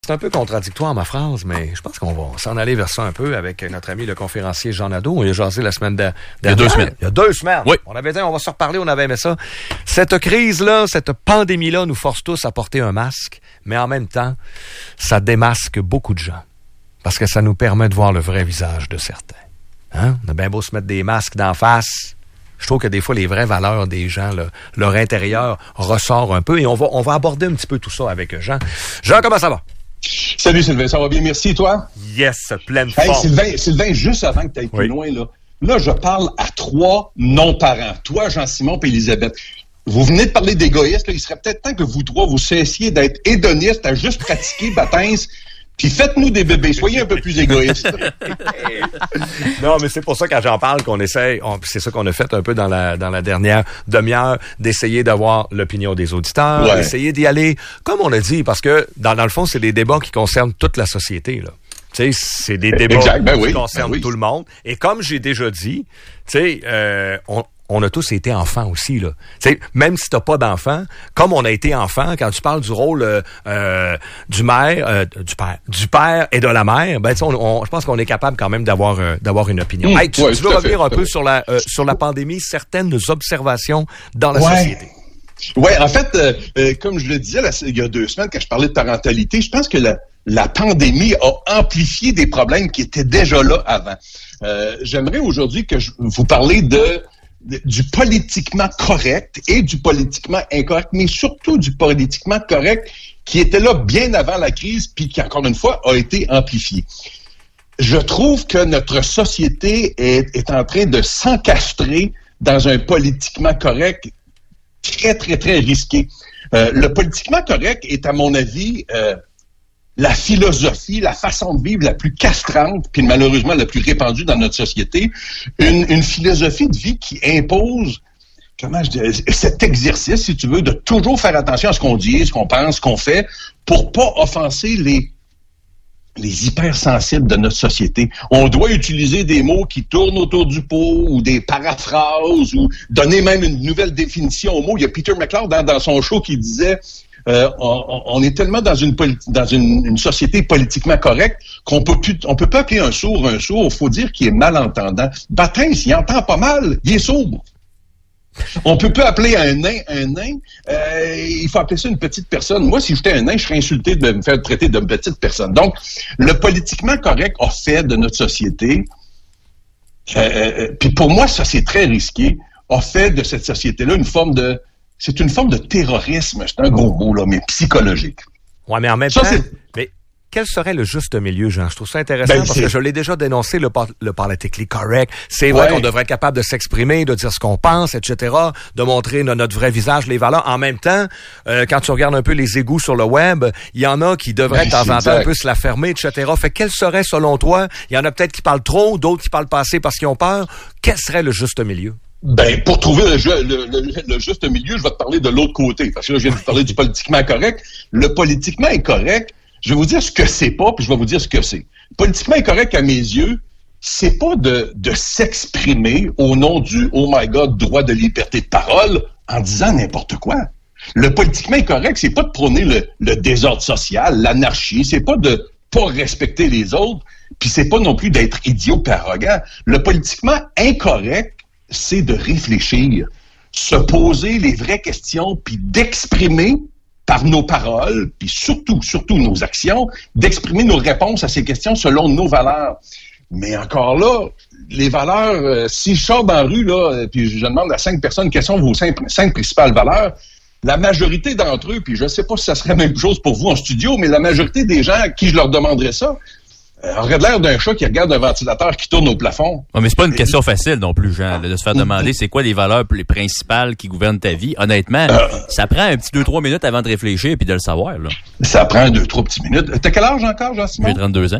C'est un peu contradictoire ma phrase, mais je pense qu'on va s'en aller vers ça un peu avec notre ami le conférencier Jean Nadeau. On a jasé la semaine dernière. Il y a 2 semaines. Il y a 2 semaines. Oui. On avait dit on va se reparler, on avait aimé ça. Cette crise-là, cette pandémie-là nous force tous à porter un masque, mais en même temps, ça démasque beaucoup de gens. Parce que ça nous permet de voir le vrai visage de certains. Hein? On a bien beau se mettre des masques d'en face. Je trouve que des fois, les vraies valeurs des gens, là, leur intérieur ressort un peu. Et on va aborder un petit peu tout ça avec Jean. Jean, comment ça va? Salut Sylvain, ça va bien, merci, et toi? Yes, pleine Hey, forme. Sylvain, juste avant que tu ailles plus loin, là, je parle à 3 non-parents. Toi, Jean-Simon et Elisabeth. Vous venez de parler d'égoïstes, là, il serait peut-être temps que vous 3, vous cessiez d'être hédonistes, à juste pratiquer baptême, puis faites-nous des bébés. Soyez un peu plus égoïstes. Non, mais c'est pour ça, quand j'en parle, qu'on essaie, c'est ça qu'on a fait un peu dans la dernière demi-heure, d'essayer d'avoir l'opinion des auditeurs, d'essayer d'y aller, comme on a dit, parce que, dans le fond, c'est des débats qui concernent toute la société, là. Tu sais, c'est des débats qui concernent tout le monde. Et comme j'ai déjà dit, tu sais, on a tous été enfants aussi, là. Tu sais, même si t'as pas d'enfant, comme on a été enfant, quand tu parles du rôle du père et de la mère, ben je pense qu'on est capable quand même d'avoir une opinion. Hey, tu veux revenir un peu sur la pandémie, certaines observations dans la société? Oui, en fait, comme je le disais il y a 2 semaines, quand je parlais de parentalité, je pense que la pandémie a amplifié des problèmes qui étaient déjà là avant. J'aimerais aujourd'hui que vous parler du politiquement correct et du politiquement incorrect, mais surtout du politiquement correct qui était là bien avant la crise, puis qui, encore une fois, a été amplifié. Je trouve que notre société est en train de s'encastrer dans un politiquement correct très, très, très risqué. Le politiquement correct est, à mon avis, la philosophie, la façon de vivre la plus castrante, puis malheureusement la plus répandue dans notre société, une philosophie de vie qui impose, cet exercice, si tu veux, de toujours faire attention à ce qu'on dit, ce qu'on pense, ce qu'on fait, pour pas offenser les hypersensibles de notre société. On doit utiliser des mots qui tournent autour du pot, ou des paraphrases, ou donner même une nouvelle définition aux mots. Il y a Peter McLeod dans son show qui disait on est tellement dans une société politiquement correcte qu'on peut pas appeler un sourd. Il faut dire qu'il est malentendant. Baptême, il entend pas mal, il est sourd. On peut pas appeler un nain. Il faut appeler ça une petite personne. Moi, si j'étais un nain, je serais insulté de me faire traiter de petite personne. Donc, le politiquement correct a fait de notre société, puis pour moi, ça c'est très risqué, a fait de cette société-là c'est une forme de terrorisme, c'est un gros mot, là, mais psychologique. Ouais, mais en même temps, quel serait le juste milieu, Jean? Je trouve ça intéressant parce que je l'ai déjà dénoncé, le politically correct. C'est vrai qu'on devrait être capable de s'exprimer, de dire ce qu'on pense, etc., de montrer notre vrai visage, les valeurs. En même temps, quand tu regardes un peu les égouts sur le web, il y en a qui devraient de temps en temps un peu se la fermer, etc. Fait quel serait, selon toi, il y en a peut-être qui parlent trop, d'autres qui parlent pas assez parce qu'ils ont peur. Quel serait le juste milieu? Ben, pour trouver le juste milieu, je vais te parler de l'autre côté. Parce que là, je viens de parler du politiquement correct. Le politiquement incorrect, je vais vous dire ce que c'est pas, puis je vais vous dire ce que c'est. Politiquement incorrect, à mes yeux, c'est pas de s'exprimer au nom du « Oh my God », droit de liberté de parole, en disant n'importe quoi. Le politiquement incorrect, c'est pas de prôner le désordre social, l'anarchie, c'est pas de pas respecter les autres, puis c'est pas non plus d'être idiot et arrogant. Le politiquement incorrect, c'est de réfléchir, se poser les vraies questions, puis d'exprimer par nos paroles, puis surtout nos actions, d'exprimer nos réponses à ces questions selon nos valeurs. Mais encore là, les valeurs, si je sors dans la rue, là, puis je demande à 5 personnes quelles sont vos 5 principales valeurs, la majorité d'entre eux, puis je ne sais pas si ça serait la même chose pour vous en studio, mais la majorité des gens à qui je leur demanderais ça, aurait l'air d'un chat qui regarde un ventilateur qui tourne au plafond. Ouais, mais c'est pas une question facile non plus, Jean, de se faire demander c'est quoi les valeurs les principales qui gouvernent ta vie. Honnêtement, ça prend un petit 2-3 minutes avant de réfléchir puis de le savoir, là. Ça prend 2-3 petites minutes. T'as quel âge encore, Jean-Simon? J'ai 32 ans.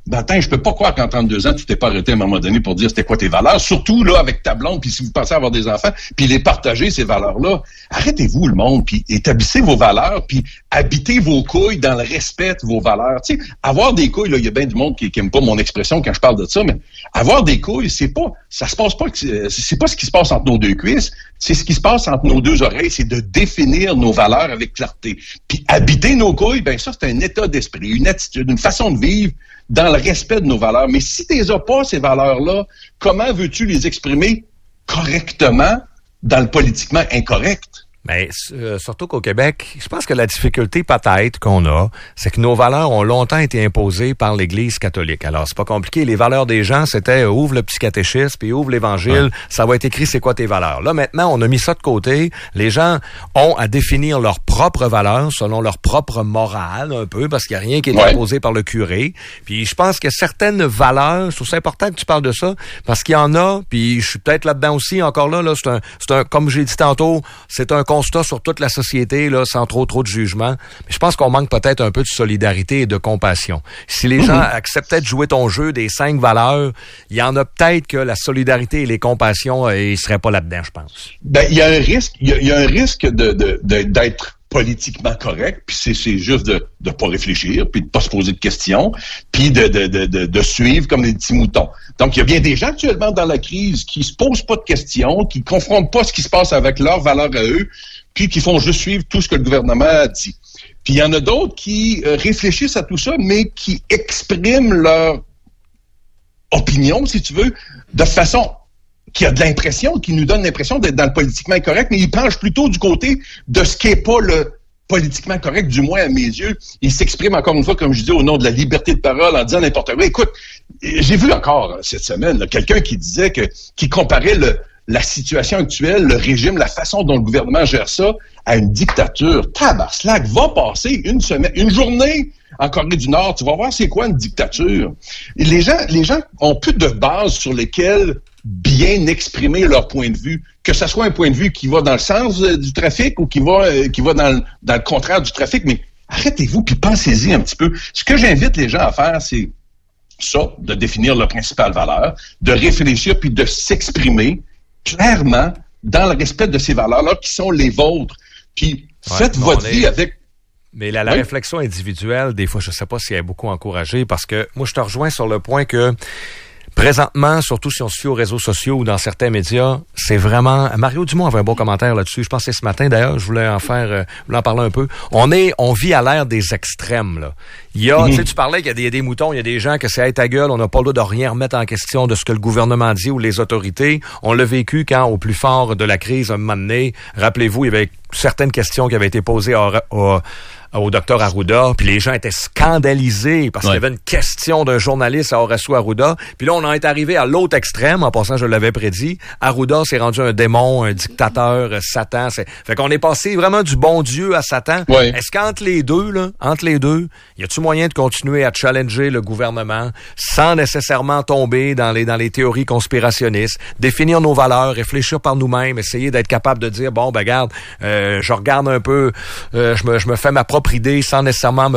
Attends, je peux pas croire qu'en 32 ans, tu t'es pas arrêté à un moment donné pour dire c'était quoi tes valeurs, surtout là avec ta blonde, puis si vous pensez avoir des enfants, puis les partager, ces valeurs-là. Arrêtez-vous le monde, puis établissez vos valeurs, puis habitez vos couilles dans le respect de vos valeurs. Tu sais, avoir des couilles, là, il y a bien du monde qui aime pas mon expression quand je parle de ça, mais avoir des couilles, ça se passe pas, c'est pas ce qui se passe entre nos deux cuisses, c'est ce qui se passe entre nos deux oreilles, c'est de définir nos valeurs avec clarté. Puis habiter nos couilles, ben ça, c'est un état d'esprit, une attitude, une façon de vivre dans le respect de nos valeurs. Mais si tu les as pas, ces valeurs-là, comment veux-tu les exprimer correctement dans le politiquement incorrect? Mais surtout qu'au Québec, je pense que la difficulté peut-être qu'on a, c'est que nos valeurs ont longtemps été imposées par l'Église catholique. Alors, c'est pas compliqué. Les valeurs des gens, c'était ouvre le petit catéchisme, puis ouvre l'Évangile, ça va être écrit c'est quoi tes valeurs. Là, maintenant, on a mis ça de côté. Les gens ont à définir leurs propres valeurs selon leur propre morale, un peu, parce qu'il n'y a rien qui est imposé par le curé. Puis je pense que certaines valeurs, je trouve ça important que tu parles de ça, parce qu'il y en a, puis je suis peut-être là-dedans aussi, encore là, c'est un comme j'ai dit tantôt, c'est un constat sur toute la société, là, sans trop de jugement. Mais je pense qu'on manque peut-être un peu de solidarité et de compassion. Si les gens acceptaient de jouer ton jeu des 5 valeurs, il y en a peut-être que la solidarité et les compassions, ils seraient pas là-dedans, je pense. Ben, il y a un risque, il y a un risque d'être politiquement correct, puis c'est juste de pas réfléchir, puis de pas se poser de questions, puis de suivre comme des petits moutons. Donc, il y a bien des gens actuellement dans la crise qui se posent pas de questions, qui confrontent pas ce qui se passe avec leurs valeurs à eux, puis qui font juste suivre tout ce que le gouvernement dit. Puis il y en a d'autres qui réfléchissent à tout ça, mais qui expriment leur opinion, si tu veux, de façon qui a de l'impression, qui nous donne l'impression d'être dans le politiquement incorrect, mais ils penchent plutôt du côté de ce qui n'est pas le politiquement correct, du moins à mes yeux. Ils s'expriment encore une fois, comme je dis, au nom de la liberté de parole, en disant n'importe quoi. Écoute, j'ai vu encore cette semaine là, quelqu'un qui disait qui comparait la situation actuelle, le régime, la façon dont le gouvernement gère ça, à une dictature. Tabarnak, va passer une journée en Corée du Nord, tu vas voir c'est quoi une dictature. Et les gens ont plus de bases sur lesquelles bien exprimer leur point de vue, que ce soit un point de vue qui va dans le sens du trafic ou qui va dans le contraire du trafic, mais arrêtez-vous puis pensez-y un petit peu. Ce que j'invite les gens à faire, c'est ça, de définir leurs principales valeurs, de réfléchir puis de s'exprimer clairement dans le respect de ces valeurs-là qui sont les vôtres. Puis faites votre vie avec... Mais la réflexion individuelle, des fois, je sais pas si elle est beaucoup encouragée, parce que moi, je te rejoins sur le point que présentement, surtout si on se fie aux réseaux sociaux ou dans certains médias, c'est vraiment... Mario Dumont avait un bon commentaire là-dessus. Je pense que c'est ce matin, d'ailleurs. Je voulais en parler un peu. On vit à l'ère des extrêmes, là. Il y a, tu sais, tu parlais qu'il y a des moutons, il y a des gens que c'est hey, ta gueule, on n'a pas le droit de rien remettre en question de ce que le gouvernement dit ou les autorités. On l'a vécu quand, au plus fort de la crise, un moment donné, rappelez-vous, il y avait certaines questions qui avaient été posées au docteur Arruda, puis les gens étaient scandalisés parce qu'il y avait une question d'un journaliste à Horacio Arruda. Puis là, on en est arrivé à l'autre extrême, en passant, je l'avais prédit. Arruda s'est rendu un démon, un dictateur, Satan. Fait qu'on est passé vraiment du bon Dieu à Satan. Ouais. Est-ce qu'entre les deux, y a-tu moyen de continuer à challenger le gouvernement sans nécessairement tomber dans les théories conspirationnistes, définir nos valeurs, réfléchir par nous-mêmes, essayer d'être capable de dire, bon, ben regarde, je regarde un peu, je me fais ma propre idée sans nécessairement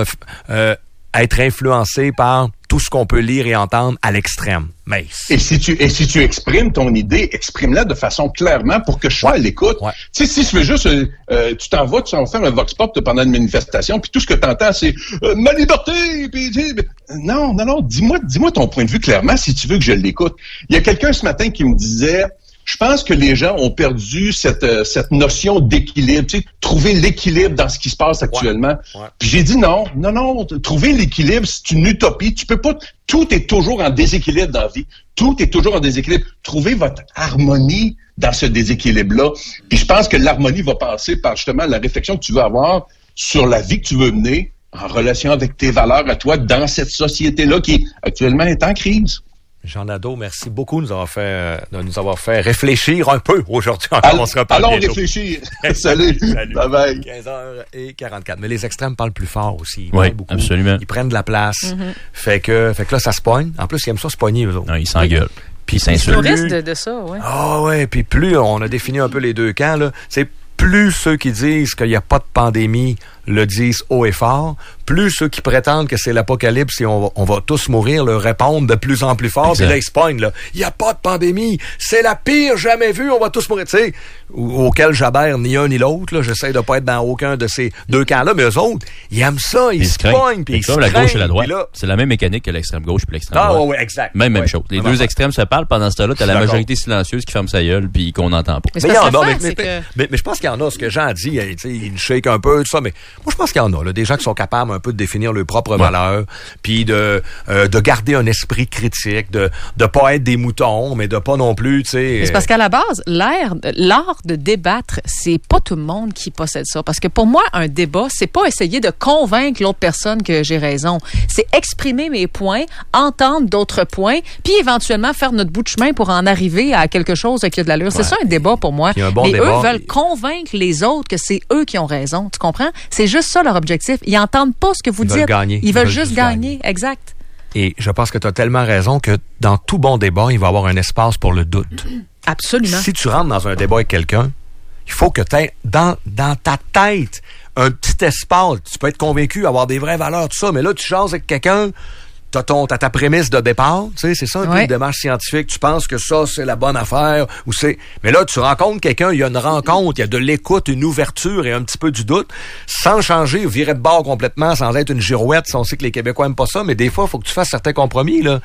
être influencé par tout ce qu'on peut lire et entendre à l'extrême. Mais et si tu exprimes ton idée, exprime-la de façon clairement pour que je sois à l'écoute. Ouais. Tu sais, si tu veux juste, tu vas faire un vox pop pendant une manifestation, puis tout ce que tu entends, c'est ma liberté. Puis non, dis-moi ton point de vue clairement si tu veux que je l'écoute. Il y a quelqu'un ce matin qui me disait. Je pense que les gens ont perdu cette notion d'équilibre, tu sais, trouver l'équilibre dans ce qui se passe actuellement. Ouais. Puis j'ai dit non, trouver l'équilibre, c'est une utopie. Tu peux pas, tout est toujours en déséquilibre dans la vie. Tout est toujours en déséquilibre. Trouvez votre harmonie dans ce déséquilibre-là. Puis je pense que l'harmonie va passer par justement la réflexion que tu veux avoir sur la vie que tu veux mener en relation avec tes valeurs à toi dans cette société-là qui actuellement est en crise. Jean Nadeau, merci beaucoup de nous avoir fait réfléchir un peu aujourd'hui. On se reparle bientôt. Allons réfléchir. Salut. Bye bye. 15h44. Mais les extrêmes parlent plus fort aussi. Oui, absolument. Ils prennent de la place. Mm-hmm. Fait que là, ça se pogne. En plus, ils aiment ça se pogner, eux autres. Non, ils s'engueulent. Puis ils s'insultent. Le risque de ça, oui. Ah ouais, puis plus on a défini un peu les deux camps, là, c'est plus ceux qui disent qu'il n'y a pas de pandémie le disent haut et fort, plus ceux qui prétendent que c'est l'apocalypse et on va tous mourir le répondent de plus en plus fort. Puis là, ils se pognent, là. Il n'y a pas de pandémie. C'est la pire jamais vue. On va tous mourir. Tu sais, auquel j'adhère ni un ni l'autre. Là. J'essaie de pas être dans aucun de ces deux camps-là. Mais eux autres, ils aiment ça. Ils se pognent. Puis ils se la gauche et la droite. Là, c'est la même mécanique que l'extrême gauche puis l'extrême droite. Ah oui, exact. Même chose. Les deux extrêmes se parlent. Pendant ce temps-là, t'as la majorité silencieuse qui ferme sa gueule puis qu'on n'entend pas. Mais je pense qu'il y en a. Ce que Jean dit, il shake un peu, tout ça. Mais moi, je pense qu'il y en a. Là, des gens qui sont capables un peu de définir leur propre valeur, puis de garder un esprit critique, de pas être des moutons, mais de pas non plus, tu sais. C'est parce qu'à la base, l'art de débattre, c'est pas tout le monde qui possède ça. Parce que pour moi, un débat, c'est pas essayer de convaincre l'autre personne que j'ai raison. C'est exprimer mes points, entendre d'autres points, puis éventuellement faire notre bout de chemin pour en arriver à quelque chose qui a de l'allure. C'est ça un débat pour moi. Mais eux veulent convaincre les autres que c'est eux qui ont raison. Tu comprends? C'est juste ça leur objectif. Ils entendent pas ce que vous dites. Ils veulent juste gagner. Exact. Et je pense que tu as tellement raison que dans tout bon débat, il va y avoir un espace pour le doute. Absolument. Si tu rentres dans un débat avec quelqu'un, il faut que tu aies dans ta tête un petit espace. Tu peux être convaincu, avoir des vraies valeurs, tout ça, mais là, tu changes avec quelqu'un, t'as ta prémisse de départ, tu sais, c'est ça un peu une démarche scientifique. Tu penses que ça, c'est la bonne affaire, ou c'est... Mais là, tu rencontres quelqu'un, il y a une rencontre, il y a de l'écoute, une ouverture et un petit peu du doute, sans changer, virer de bord complètement, sans être une girouette. On sait que les Québécois aiment pas ça, mais des fois, il faut que tu fasses certains compromis, là.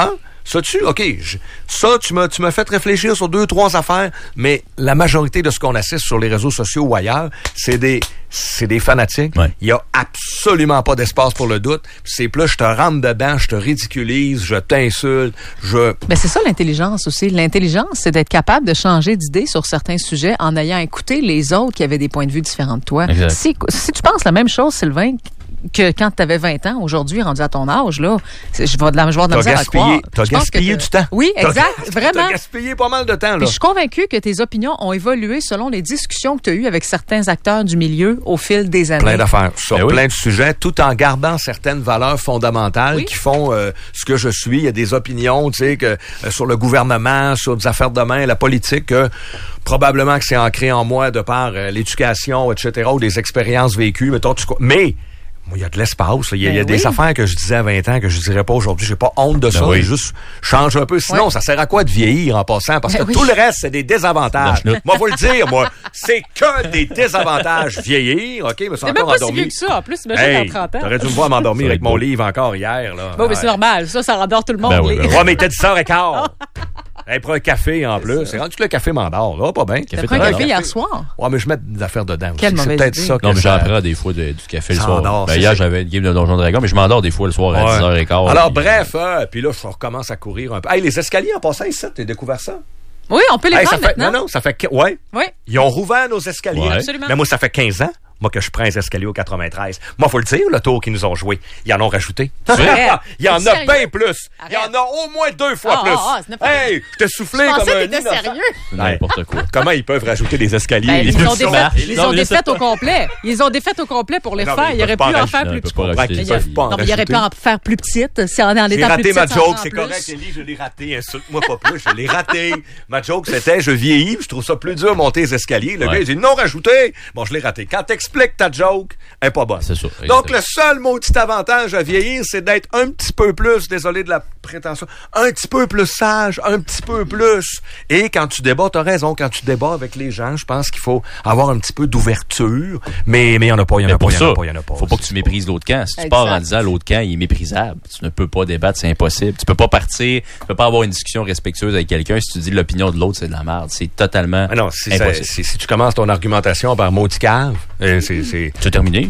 Tu m'as fait réfléchir sur 2-3 affaires, mais la majorité de ce qu'on assiste sur les réseaux sociaux ou ailleurs, c'est des fanatiques. Ouais. Il y a absolument pas d'espace pour le doute. C'est plus, je te rentre dedans, je te ridiculise, je t'insulte, Ben c'est ça l'intelligence aussi. L'intelligence, c'est d'être capable de changer d'idée sur certains sujets en ayant écouté les autres qui avaient des points de vue différents de toi. Si tu penses la même chose, Sylvain, que quand tu avais 20 ans, aujourd'hui, rendu à ton âge, là, je vais de la misère à croire. T'as gaspillé du temps. Oui, exact, vraiment. T'as gaspillé pas mal de temps, là. Puis je suis convaincue que tes opinions ont évolué selon les discussions que tu as eues avec certains acteurs du milieu au fil des années. Plein d'affaires, sur plein de sujets, tout en gardant certaines valeurs fondamentales qui font ce que je suis. Il y a des opinions, tu sais, que sur le gouvernement, sur des affaires de main, la politique, probablement que c'est ancré en moi de par l'éducation, etc., ou des expériences vécues, mais il y a de l'espace. Il y a des affaires que je disais à 20 ans que je dirais pas aujourd'hui. J'ai pas honte de ça. Mais juste change un peu. Sinon, ça sert à quoi de vieillir en passant? Parce que tout le reste, c'est des désavantages. Moi, faut le dire, c'est que des désavantages. Vieillir, OK? Mais c'est encore même pas endormi. Si vieux que ça. En plus, imagine dans 30 ans. T'aurais dû me voir m'endormir avec mon livre encore hier, là. Bon, mais c'est normal. Ça rendort tout le monde. Mais t'as 10h15. Hey, prends un café en plus. C'est rendu que le café m'endort. Là, pas bien. T'as pris un café hier soir? Ouais, mais je mets des affaires dedans. Quelle mauvaise idée. Ça non, mais j'en prends des fois du café le soir. Hier, j'avais une game de Donjon Dragon, mais je m'endors des fois le soir à 10h15. Alors, bref, puis là, je recommence à courir un peu. Hey, les escaliers en passant ici, t'as découvert ça? Oui, on peut les prendre maintenant. Non, ça fait... Oui. Ils ont rouvert nos escaliers. Ouais. Absolument. Mais moi, ça fait 15 ans. Moi, que je prends les escaliers au 93. Moi, faut le dire, le tour qu'ils nous ont joué, ils en ont rajouté. Il y en a bien plus. Il y en a au moins 2 fois plus. Hey, je t'ai soufflé comme un innocent. Sérieux? N'importe quoi. Comment ils peuvent rajouter des escaliers? Ils ont défait au complet. Ils ont défait au complet pour les faire. Ils auraient pu en faire plus petites. Non, mais ils auraient pu en faire plus petites. C'est en étant plus petite. J'ai raté ma joke, c'est correct, Élie, je l'ai raté. Insulte-moi pas plus, je l'ai raté. Ma joke, c'était, je vieillis, je trouve ça plus dur de monter les escaliers. Le gars, il dit non rajouté. Bon, je l'ai raté. Quand t'expliques ta joke, elle est pas bonne. C'est sûr. Donc, le seul maudit avantage à vieillir, c'est d'être un petit peu plus, désolé de la prétention, un petit peu plus sage, un petit peu plus. Et quand tu débats, t'as raison, quand tu débats avec les gens, je pense qu'il faut avoir un petit peu d'ouverture, mais il y en a pas, il y en a pas. Faut pas que tu méprises l'autre camp. Si tu pars en disant l'autre camp, il est méprisable, tu ne peux pas débattre, c'est impossible. Tu peux pas partir, tu peux pas avoir une discussion respectueuse avec quelqu'un si tu dis l'opinion de l'autre, c'est de la merde. C'est totalement impossible. Si tu commences ton argumentation par maudit cave, c'est terminé.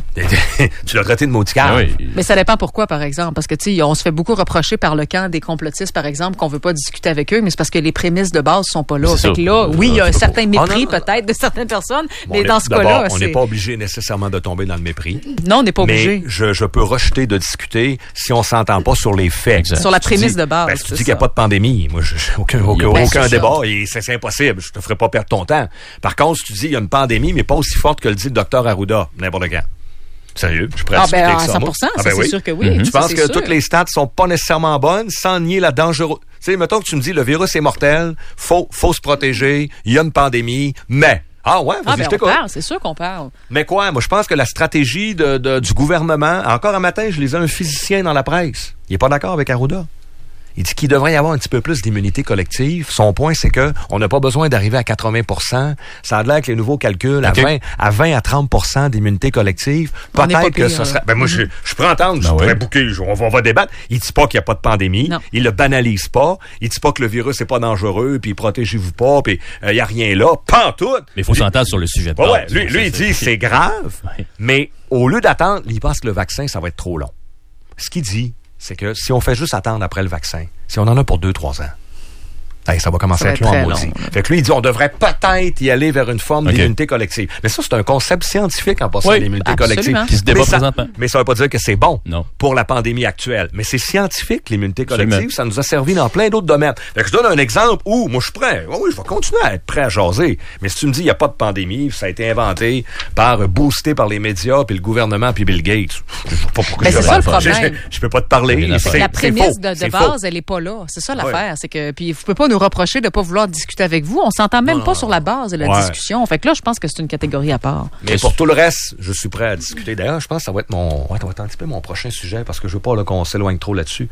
Tu l'as traité de maudit cave. Oui. Mais ça dépend pourquoi, par exemple. Parce que, tu sais, on se fait beaucoup reprocher par le camp des complotistes, par exemple, qu'on veut pas discuter avec eux, mais c'est parce que les prémices de base sont pas là. Fait que là, oui, il y a un certain mépris, peut-être, de certaines personnes, mais dans ce cas-là, on n'est pas obligé nécessairement de tomber dans le mépris. Non, on n'est pas obligé. Mais je peux rejeter de discuter si on s'entend pas sur les faits. Exact. Sur la prémisse de base. Si tu dis qu'il n'y a pas de pandémie, moi, aucun débat, et c'est impossible. Je te ferai pas perdre ton temps. Par contre, si tu dis qu'il y a une pandémie, mais pas aussi forte que le dit le docteur Arruda, n'importe quand. Sérieux, je pourrais discuter avec ça. 100%, c'est sûr que oui. Tu penses que toutes les stats sont pas nécessairement bonnes sans nier la dangerosité. Tu sais, mettons que tu me dis le virus est mortel, faut se protéger, il y a une pandémie, mais Ah ouais, vas-y, je t'écoute. On parle, c'est sûr qu'on parle. Mais quoi? Moi, je pense que la stratégie du gouvernement... Encore un matin, je lisais un physicien dans la presse. Il est pas d'accord avec Arruda. Il dit qu'il devrait y avoir un petit peu plus d'immunité collective. Son point, c'est que on n'a pas besoin d'arriver à 80%. Ça a l'air que les nouveaux calculs à 20 à 30% d'immunité collective, peut-être que ce serait... Ben moi, je peux entendre, je pourrais bouquer, on va débattre. Il dit pas qu'il n'y a pas de pandémie. Non. Il le banalise pas. Il dit pas que le virus n'est pas dangereux, puis protégez-vous pas, puis il n'y a rien là. Pas en tout. Mais il faut s'entendre sur le sujet de base. Ouais, lui, il dit c'est grave, mais au lieu d'attendre, il pense que le vaccin, ça va être trop long. Ce qu'il dit, c'est que si on fait juste attendre après le vaccin, si on en a pour 2-3 ans, ça va commencer à être long en maudit. Fait que lui, il dit on devrait peut-être y aller vers une forme d'immunité collective. Mais ça, c'est un concept scientifique en passant l'immunité collective. Qui se débat présentement. Mais ça veut pas dire que c'est bon pour la pandémie actuelle. Mais c'est scientifique, l'immunité collective. Ça nous a servi dans plein d'autres domaines. Fait que je donne un exemple où, moi, je suis prêt. Oui, je vais continuer à être prêt à jaser. Mais si tu me dis il n'y a pas de pandémie, ça a été inventé boosté par les médias, puis le gouvernement, puis Bill Gates. Mais c'est ça le problème. Je peux pas te parler. La prémisse de base, elle est pas là. C'est ça l'affaire. C'est que, puis vous pouvez pas nous reprocher de pas vouloir discuter avec vous. On s'entend même pas sur la base de la discussion. Fait que là, je pense que c'est une catégorie à part. Mais pour tout le reste, je suis prêt à discuter. D'ailleurs, je pense que ça va être un petit peu mon prochain sujet parce que je veux pas qu'on s'éloigne trop là-dessus.